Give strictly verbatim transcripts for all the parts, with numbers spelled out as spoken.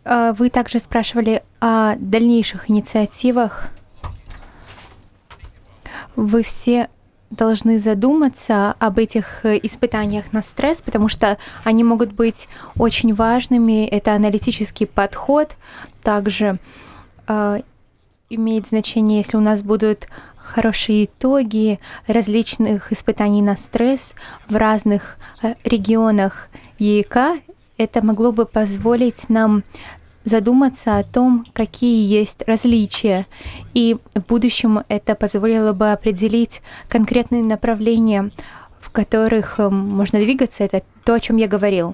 Вы также спрашивали о дальнейших инициативах. Вы все должны задуматься об этих испытаниях на стресс, потому что они могут быть очень важными. Это аналитический подход. Также э, имеет значение, если у нас будут хорошие итоги различных испытаний на стресс в разных э, регионах ЕИК. Это могло бы позволить нам задуматься о том, какие есть различия. И в будущем это позволило бы определить конкретные направления, в которых можно двигаться. Это то, о чем я говорил.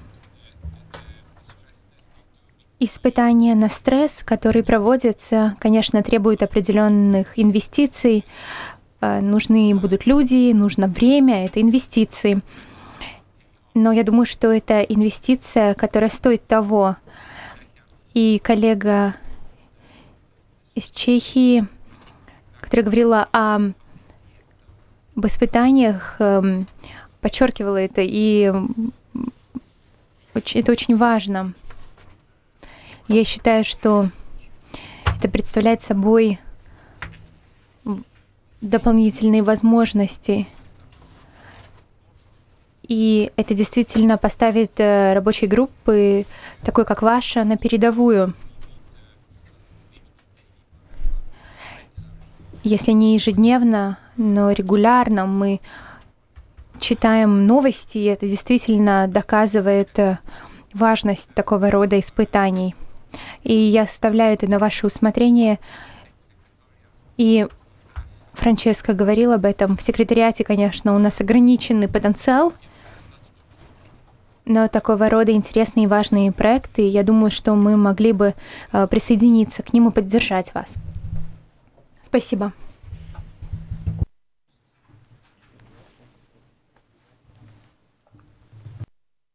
Испытания на стресс, которые проводятся, конечно, требуют определенных инвестиций. Нужны будут люди, нужно время, это инвестиции. Но я думаю, что это инвестиция, которая стоит того. И коллега из Чехии, которая говорила о, об испытаниях, подчеркивала это, и это очень важно. Я считаю, что это представляет собой дополнительные возможности. И это действительно поставит рабочие группы, такой как ваша, на передовую. Если не ежедневно, но регулярно мы читаем новости, и это действительно доказывает важность такого рода испытаний. И я оставляю это на ваше усмотрение. И Франческа говорила об этом. В секретариате, конечно, у нас ограниченный потенциал, но такого рода интересные и важные проекты, я думаю, что мы могли бы присоединиться к ним и поддержать вас. Спасибо.